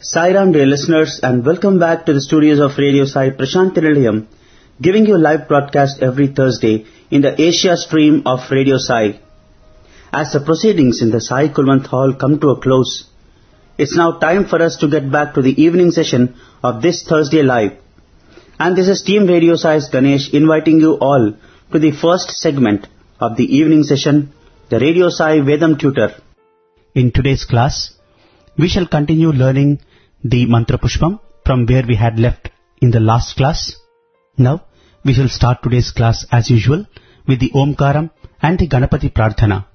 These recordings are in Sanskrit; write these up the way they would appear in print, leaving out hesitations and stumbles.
Sairam, dear listeners, and welcome back to the studios of Radio Sai Prashanthi Nilayam, giving you a live broadcast every Thursday in the Asia stream of Radio Sai. As the proceedings in the Sai Kulwant Hall come to a close, it's now time for us to get back to the evening session of this Thursday live. And this is Team Radio Sai's Ganesh inviting you all to the first segment of the evening session, the Radio Sai Vedam Tutor. In today's class, we shall continue learning the Mantra Pushpam from where we had left in the last class. Now, we shall start today's class as usual with the Omkaram and the Ganapati Prarthana.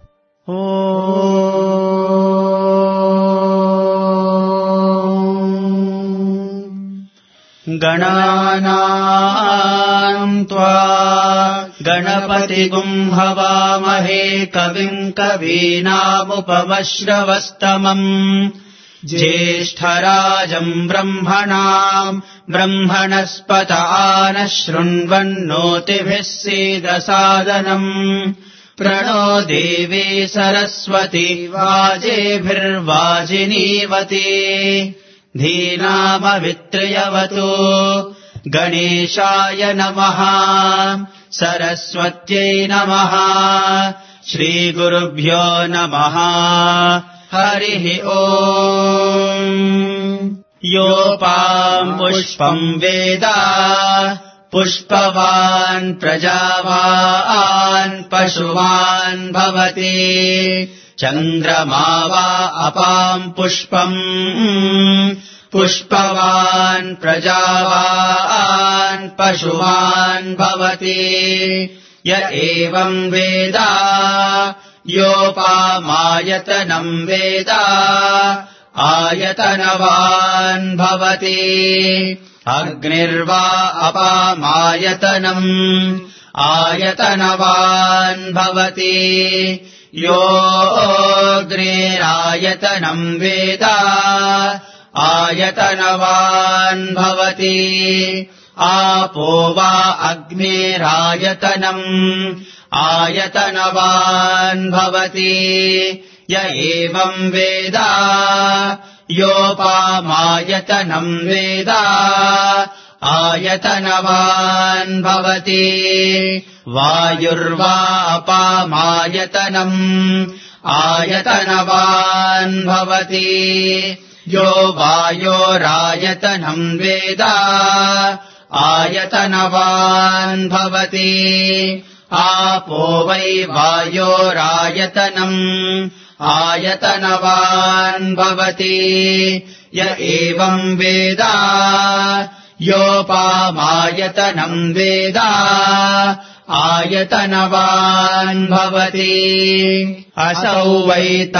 Gananam tva Ganapati gum havamahe kavim kavinamupavashravastamam Jeshtarajam brahmanam brahmanaspata anashrunvannotibhis sedasadanam Prano devi saraswati vajebhirvajinivati Dhinamavitriyavatu Ganeshaya namaha Saraswatyai namaha Shri Gurubhyo namaha Harihi Om Yopam Pushpam Veda Pushpavan Prajavan Pashuvan Bhavati Chandramava Apam Pushpam Pushpavan Prajavan Pashuvan Bhavati Ya evam Veda Yopamayatanam Veda Ayatanavan Bhavati Agnirva Apamayatanam Ayatanavan Bhavati Yogneerayatanam Veda Ayatanavan Bhavati Apova Agneerayatanam Ayatanavan Bhavati Ya evam Veda Yopamayatanam Veda Ayatanavan Bhavati Vayurva Apamayatanam Ayatanavan Bhavati Yo Vayorayatanam Veda Ayatanavan Bhavati Apo Vai Vayorayatanam Ayatanavan Bhavati Ya evam Veda Yopamayatanam Veda Ayatanavan Bhavati Asau Vai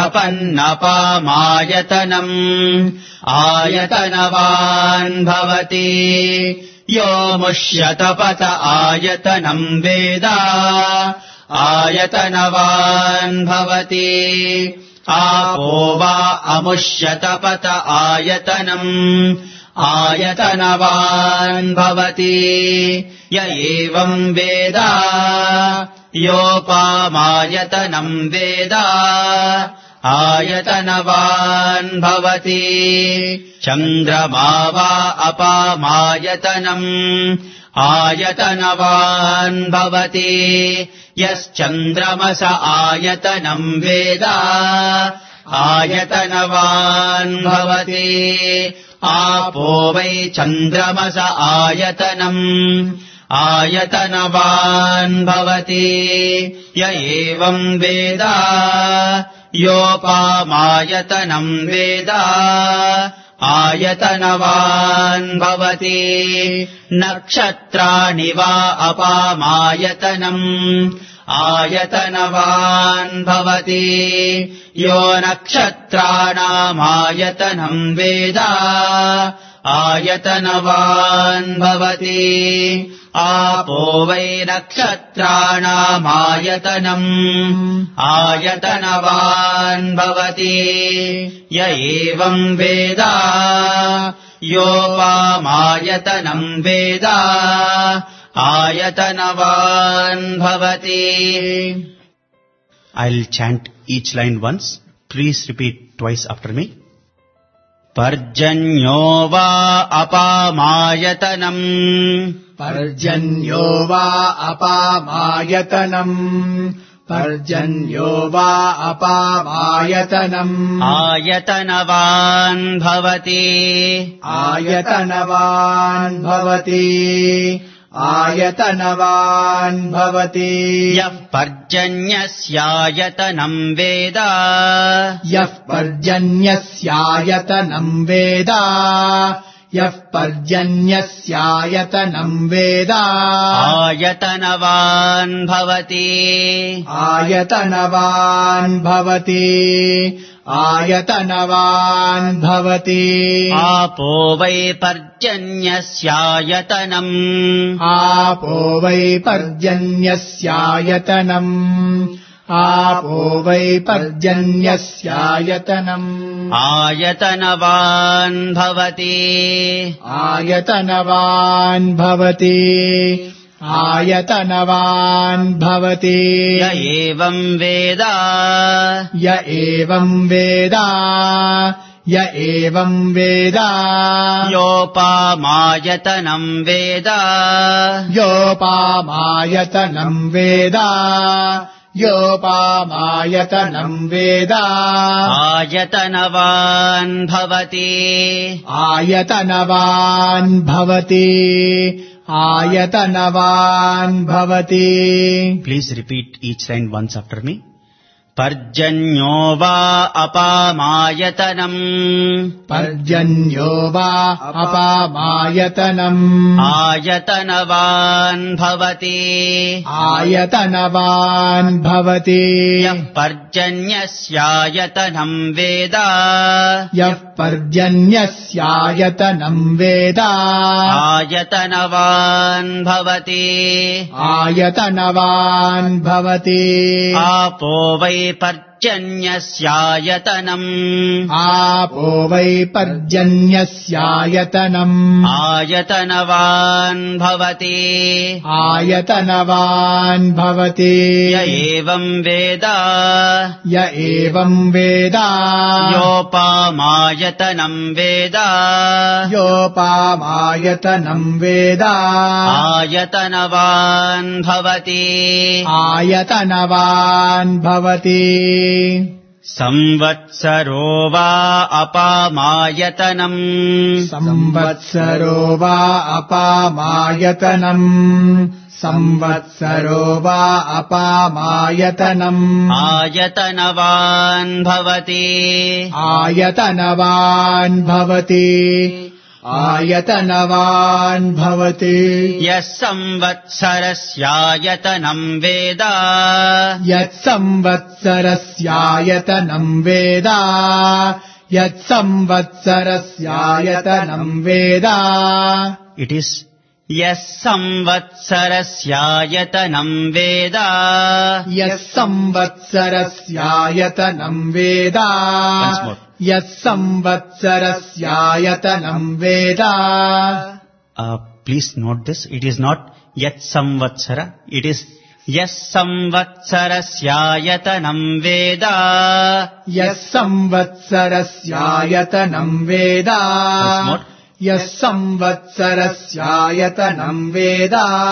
Tapannapamayatanam Ayatanavan Bhavati Yo Mushyatapata Ayatanam Veda Ayatanavan Bhavati Apo Va Amushyatapata Ayatanam Ayatanavan Bhavati Ya evam Veda Yopamayatanam Veda Ayatanavan Bhavati Chandramava Apamayatanam Ayatanavan Bhavati Yas Chandramasa Ayatanam Veda Ayatanavan Bhavati Apo Vai Chandramasa Ayatanam Ayatanavan Bhavati Ya evam Veda Yopamayatanam Veda Ayatanavan Bhavati Nakshatrani Va Apamayatanam Ayatanavan Bhavati Yo Nakshatranam Ayatanam Veda Ayatanavan Bhavati Apo Vai Nakshatranam Ayatanam Ayatanavan Bhavati Ya evam Veda Yopamayatanam Veda Ayatanavan Bhavati. I'll chant each line once. Please repeat twice after me. पर्जन्यो वा अपामायतनम् पर्जन्यो वा अपामायतनम् पर्जन्यो वा अपामायतनम् आयतनवान् भवति आयतनवान् भवति आयतनवान् भवति यः पर्जन्यस्यायतनम् वेद यः पर्जन्यस्यायतनम् वेद यः पर्जन्यस्यायतनम् वेद आयतनवान् भवति आयतनवान् भवति आयतनवान् भवति आपो वै पर्जन्यस्यायतनम् आपो वै पर्जन्यस्यायतनम् आपो वै पर्जन्यस्यायतनम् आयतनवान् भवति आयतनवान् भवति आयतनवान् भवति य एवं वेद य एवं वेद य एवं वेद योपामायतनं वेद योपामायतनं वेद योपामायतनं वेद आयतनवान् भवति आयतनवान् भवति आयतनवान् भवति. Please repeat each line once after me. पर्जन्यो वा अपामायतनम् पर्जन्यो वा अपामायतनम् आयतनवान् भवति आयतनवान् भवति यः पर्जन्यस्यायतनं वेद यः पर्जन्यस्यायतनं वेद आयतनवान् भवति आयतनवान् भवति आपो वै पर्जन्यस्यायतनम् आपो वै पर्जन्यस्यायतनम् आयतनवान् भवति आयतनवान् भवति य एवं वेद य एवं वेद योपामायतनं वेद योपामायतनं वेद आयतनवान् भवति आयतनवान् भवति संवत्सरो वा अपामायतनम् संवत्सरो वा अपामायतनम् संवत्सरो वा अपामायतनम् आयतनवान् भवति आयतनवान् भवति आयतनवान् भवति यः संवत्सरस्यायतनं वेद यत्संवत्सरस्यायतनं वेद यत्संवत्सरस्यायतनं वेद. It is यः संवत्सरस्यायतनं वेद यत्संवत्सरस्यायतनं वेद once more. यत्संवत्सरस्यायतनं वेद. Please note this. It is not yat samvatsara. It is yas samvatsarasyayatanam veda. यत्संवत्सरस्यायतनं वेद Once more. यत्संवत्सरस्यायतनं वेद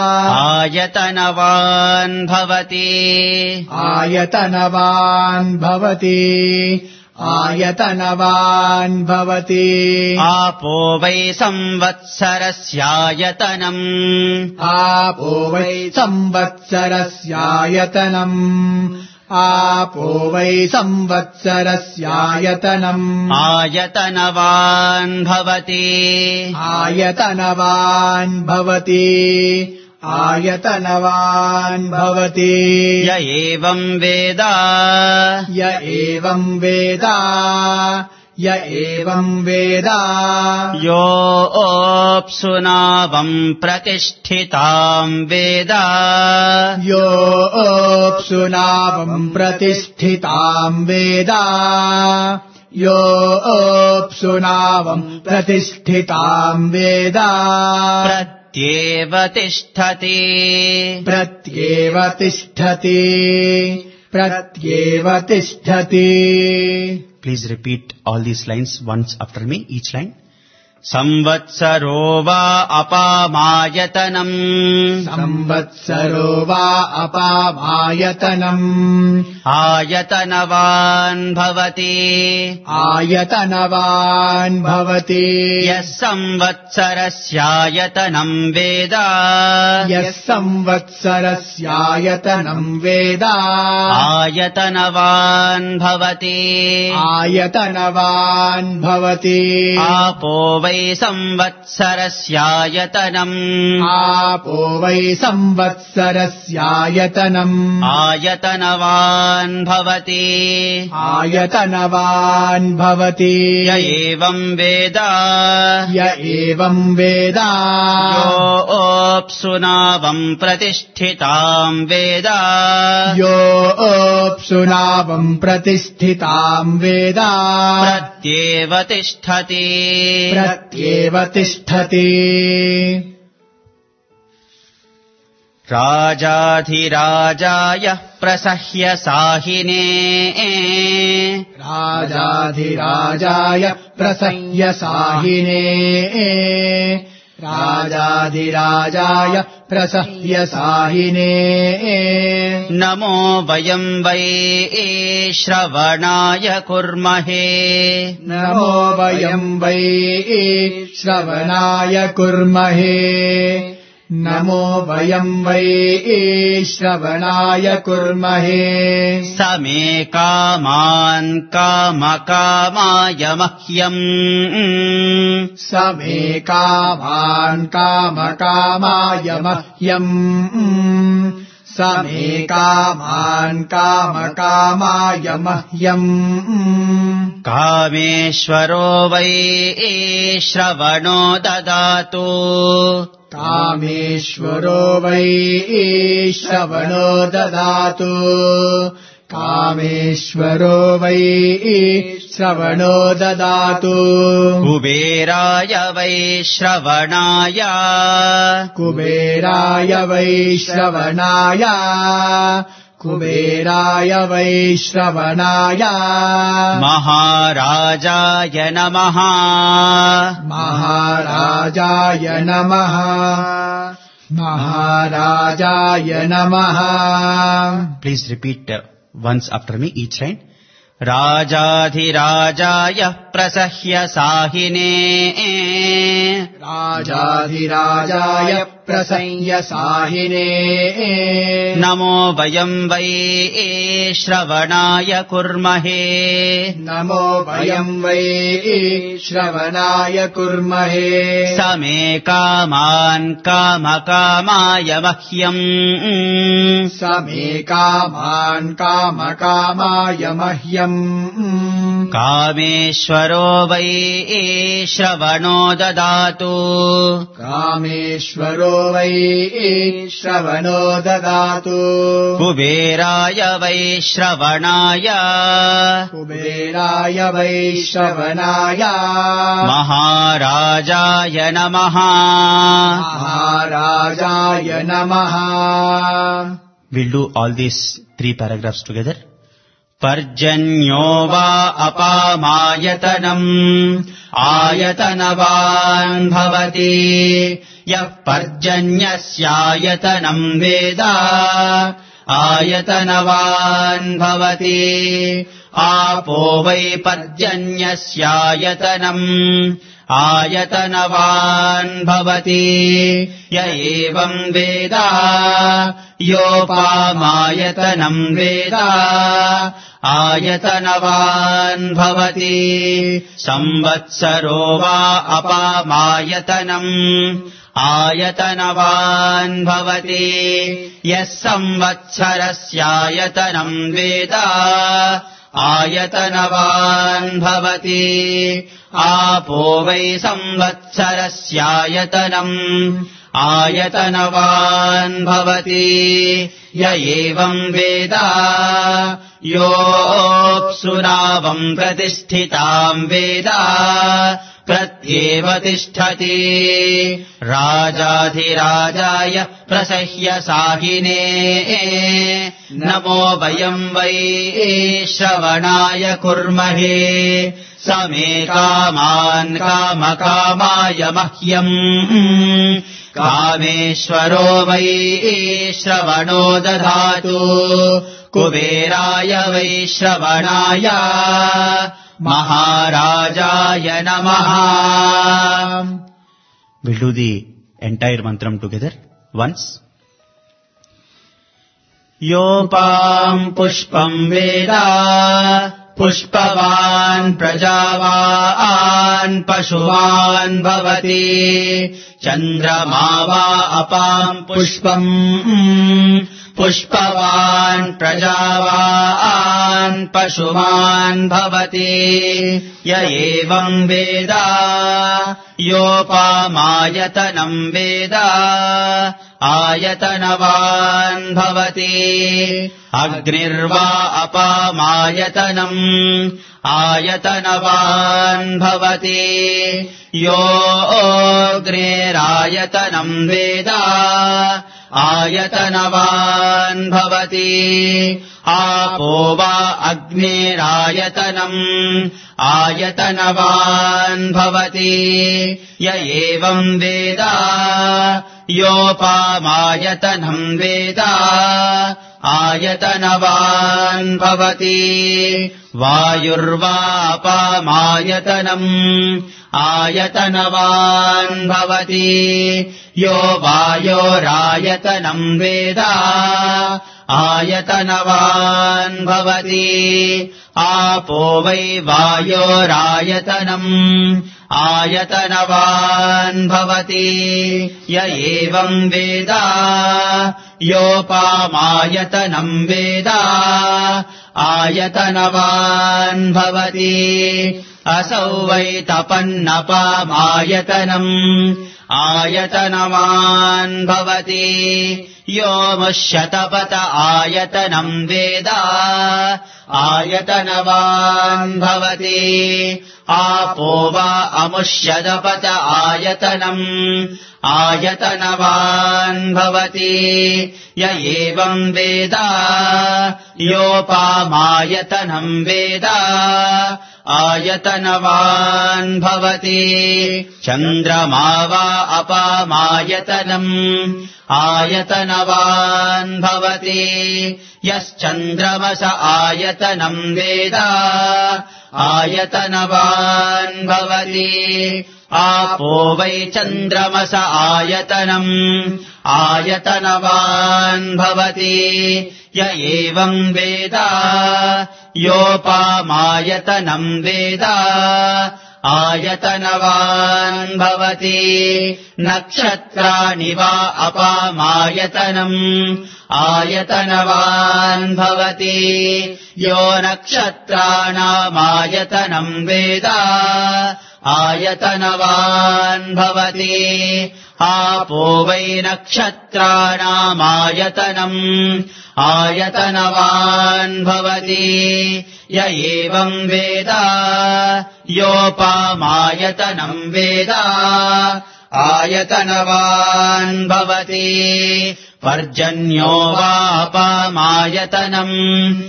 आयतनवान् भवति आयतनवान् भवति आयतनवान् भवति. आपो वै संवत्सरस्यायतनम् आपो वै संवत्सरस्यायतनम् आपो वै संवत्सरस्यायतनम् आयतनवान् भवति आयतनवान् भवति आयतनवान् भवति. य एवं वेद य एवं वेद य एवं वेद योऽप्सुनावम् प्रतिष्ठिताम् वेद योऽप्सुनावम् प्रतिष्ठिताम् वेद योऽप्सुनावम् प्रतिष्ठिताम् वेद प्रत्येव तिष्ठति प्रत्येव तिष्ठति प्रत्येव तिष्ठति. Please repeat all these lines once after me, each line. संवत्सरो वा अपामायतनम् संवत्सरो वा अपामायतनम् आयतनवान् भवति आयतनवान् भवति यः संवत्सरस्यायतनम् वेद यः संवत्सरस्यायतनम् वेद आयतनवान् भवति आयतनवान् भवति आपो वै संवत्सरस्यायतनम् आपो वै संवत्सरस्यायतनम् आयतनवान् भवति आयतनवान् भवति य एवम् वेद य एवम् वेद योऽप्सुनावम् प्रतिष्ठिताम् वेद योऽप्सुनावम् प्रतिष्ठिताम् वेद प्रत्येव तिष्ठति प्रत्येव तिष्ठति राजाधिराजाय प्रसह्य साहिने राजाधिराजाय प्रसह्य साहिने राजाधिराजाय प्रसह्य साहिने नमो वयम् वै श्रवणाय कुर्महे नमो वयम् वै श्रवणाय कुर्महे नमो वयम् वै श्रवणाय कुर्महे समे कामान् कामकामाय मह्यम् समे कामान् कामकामाय मह्यम् समे कामान् कामकामाय मह्यम् कामेश्वरो वै श्रवणो ददातु कामेश्वरो वै श्रवणो ददातु कामेश्वरो वै श्रवणो ददातु कुबेराय वै श्रवणाय कुबेराय वै श्रवणाय कुबेराय वै श्रवणाय महाराजाय नमः महाराजाय नमः महाराजाय नमः Please repeat once after me, each line. राजाधिराजाय प्रसह्य साहिने राजाधिराजाय प्रसह्य साहिने नमो वयम् वै श्रवणाय कुर्महे नमो वयम् वै श्रवणाय कुर्महे समे कामान् कामकामाय मह्यम् समे कामान् कामकामाय मह्यम् कामेश्वरो वै श्रवणो ददातु कामेश्वरो वै श्रवणो ददातु कुबेराय वै श्रवणाय कुबेराय वै श्रवणाय महाराजाय नमः महाराजाय नमः We'll do all these 3 paragraphs together. पर्जन्यो वा अपामायतनम् आयतनवान् भवति यः पर्जन्यस्यायतनम् वेद आयतनवान् भवति आपो वै पर्जन्यस्यायतनम् आयतनवान् भवति य एवम् वेद योपामायतनम् वेद आयतनवान् भवति संवत्सरो वा अपामायतनम् आयतनवान् भवति यः संवत्सरस्यायतनम् वेद आयतनवान् भवति आपो वै संवत्सरस्यायतनम् आयतनवान् भवति य एवम् वेद योऽप्सुनावम् प्रतिष्ठिताम् वेद प्रत्येव तिष्ठति राजाधिराजाय प्रसह्य साहिने नमो वयम् वै श्रवणाय कुर्महे समे कामान् कामकामाय मह्यम् कामेश्वरो वै श्रवणो दधातु कुबेराय वै श्रवणाय महाराजाय नमः. We'll do the entire mantram together once. योपाम् पुष्पम् वेद पुष्पवान् प्रजावान् पशुवान् भवति चन्द्रमा वा अपाम् पुष्पम् पुष्पवान् प्रजावान् पशुवान् भवति य एवम् वेद योपामायतनम् वेद आयतनवान् भवति अग्निर्वा अपामायतनम् आयतनवान् भवति यो अग्निरायतनम् वेद आयतनवान् भवति आपो वा अग्निरायतनम् आयतनवान् भवति य एवम् वेद योपामायतनम् वेद आयतनवान् भवति वायुर्वा अपामायतनम् आयतनवान् भवति यो वायोरायतनम् वेद आयतनवान् भवति आपो वै वायोरायतनम् आयतनवान् भवति य एवम् वेद योपामायतनम् वेद आयतनवान् भवति असौ वै तपन्नपामायतनम् आयतनवान् भवति यो मुष्यतपत आयतनम् वेद आयतनवान् भवति आपो वा अमुष्यदपत आयतनम् आयतनवान् भवति य एवम् वेद योपामायतनम् वेद आयतनवान् भवति चन्द्रमा वा अपामायतनम् आयतनवान् भवति यश्चन्द्रमस आयतनम् वेद आयतनवान् भवति आपो वै चन्द्रमस आयतनम् आयतनवान् भवति य एवम् वेद योपामायतनम् वेद आयतनवान् भवति नक्षत्राणि वा अपामायतनम् आयतनवान् भवति यो नक्षत्राणामायतनम् वेद आयतनवान् भवति आपो वै नक्षत्राणामायतनम् आयतनवान् भवति य एवम् वेद योपामायतनम् वेद आयतनवान् भवति पर्जन्यो वापामायतनम्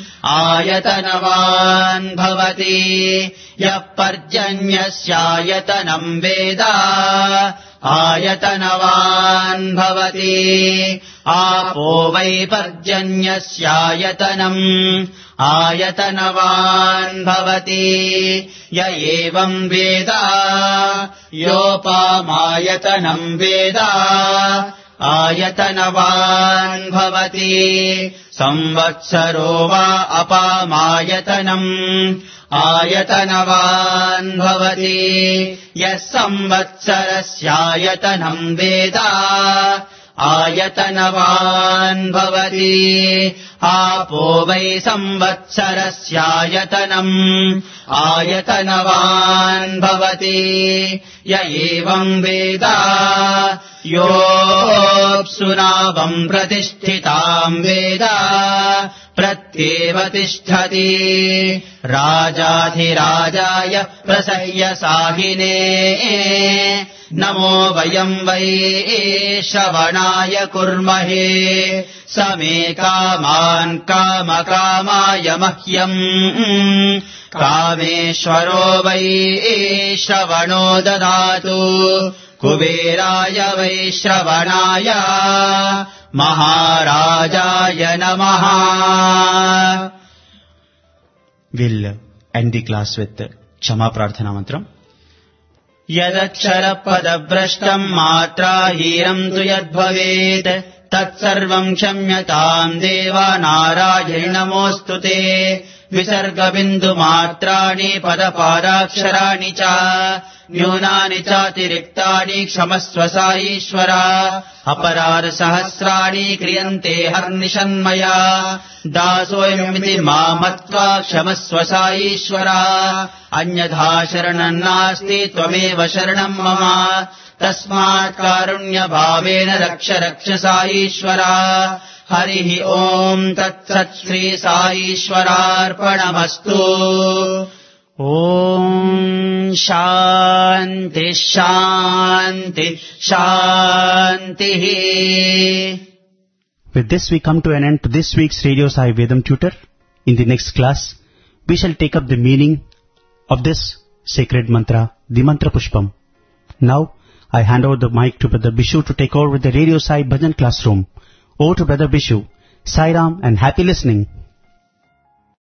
आयतनवान् भवति यः पर्जन्यस्यायतनम् वेद आयतनवान् भवति आपो वै पर्जन्यस्यायतनम् आयतनवान् भवति य एवम् वेद योपामायतनम् वेद आयतनवान् भवति संवत्सरो वा अपामायतनम् आयतनवान् भवति यः संवत्सरस्यायतनम् वेद आयतनवान् भवति आपो वै संवत्सरस्यायतनम् आयतनवान् भवति य एवम् वेद योऽप्सुनावम् प्रतिष्ठिताम् वेद प्रत्येव तिष्ठति राजाधिराजाय प्रसह्य साहिने नमो वयं वै श्रवणाय कुर्महे समे कामान् कामकामाय मह्यम् कामेश्वरो वै श्रवणो ददातु कुबेराय वै श्रवणाय महाराजाय नमः. We'll end the class with Kshama Prarthana Mantram. यदक्षरपदभ्रष्टम् मात्राहीनम् तु यद्भवेत् तत्सर्वम् क्षम्यताम् देव नारायण नमोऽस्तु ते. विसर्गबिन्दुमात्राणि पदपादाक्षराणि च न्यूनानि चातिरिक्तानि क्षमस्व सा ईश्वर. अपराधसहस्राणि क्रियन्ते हर्निशन्मया दासोऽयमिति मामत्वा क्षमस्व सा ईश्वर. अन्यथा शरणम् नास्ति त्वमेव शरणम् मम तस्मात् कारुण्यभावेन रक्ष रक्ष सा ईश्वर. हरिः ओम् तत्सत् श्री साईश्वरार्पणमस्तु. ॐ शान्ति शान्ति शान्तिः. With this we come to an end to this week's Radio Sai Vedam Tutor. In the next class, we shall take up the meaning of this sacred mantra, the Mantra Pushpam. Now, I hand over the mic to Brother Bishu to take over with the Radio Sai Bhajan classroom. Over to Brother Bishu. Sai Ram and happy listening.